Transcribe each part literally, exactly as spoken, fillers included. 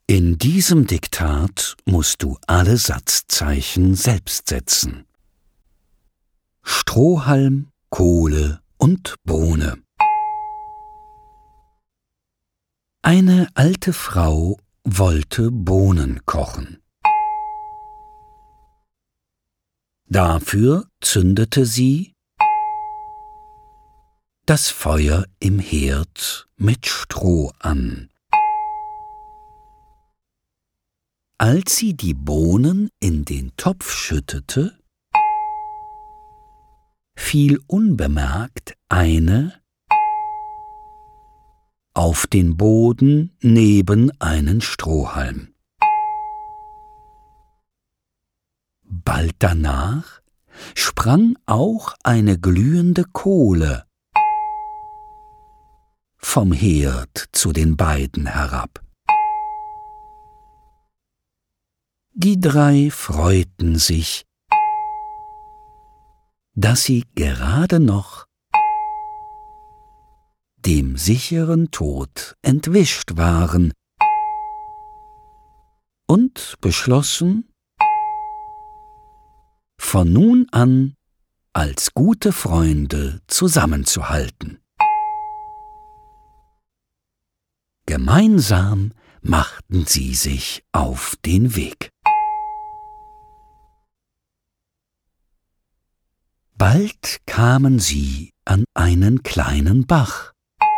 In diesem Diktat musst du alle Satzzeichen selbst setzen. Strohhalm, Kohle und Bohne. Eine alte Frau wollte Bohnen kochen. Dafür zündete sie das Feuer im Herd mit Stroh an. Als sie die Bohnen in den Topf schüttete, fiel unbemerkt eine auf den Boden neben einen Strohhalm. Bald danach sprang auch eine glühende Kohle vom Herd zu den beiden herab. Die drei freuten sich, dass sie gerade noch dem sicheren Tod entwischt waren und beschlossen, von nun an als gute Freunde zusammenzuhalten. Gemeinsam machten sie sich auf den Weg. Bald kamen sie an einen kleinen Bach,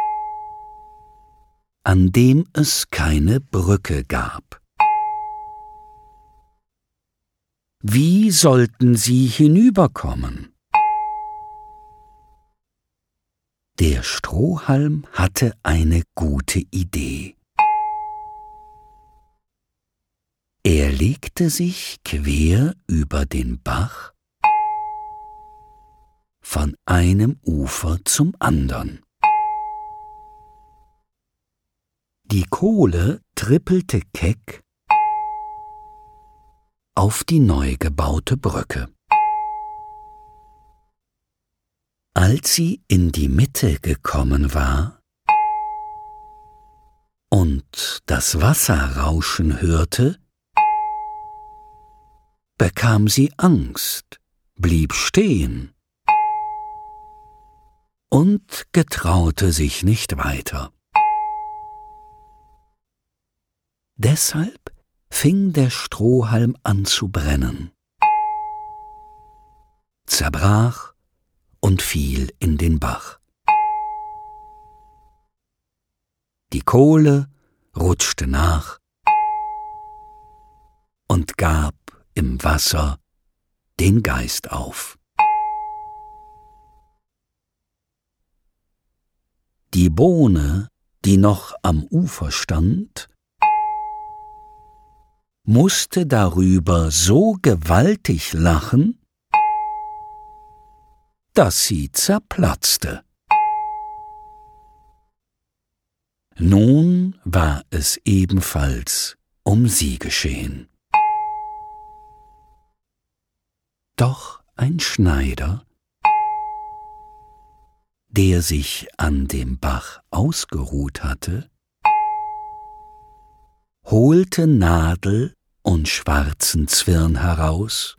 an dem es keine Brücke gab. Wie sollten sie hinüberkommen? Der Strohhalm hatte eine gute Idee. Er legte sich quer über den Bach von einem Ufer zum andern. Die Kohle trippelte keck auf die neu gebaute Brücke. Als sie in die Mitte gekommen war und das Wasser rauschen hörte, bekam sie Angst, blieb stehen und getraute sich nicht weiter. Deshalb fing der Strohhalm an zu brennen, zerbrach und fiel in den Bach. Die Kohle rutschte nach und gab im Wasser den Geist auf. Die Bohne, die noch am Ufer stand, musste darüber so gewaltig lachen, dass sie zerplatzte. Nun war es ebenfalls um sie geschehen. Doch ein Schneider, der sich an dem Bach ausgeruht hatte, holte Nadel und schwarzen Zwirn heraus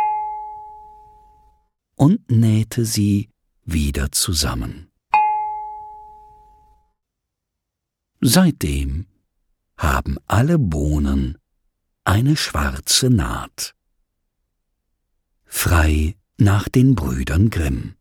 und nähte sie wieder zusammen. Seitdem haben alle Bohnen eine schwarze Naht. Frei nach den Brüdern Grimm.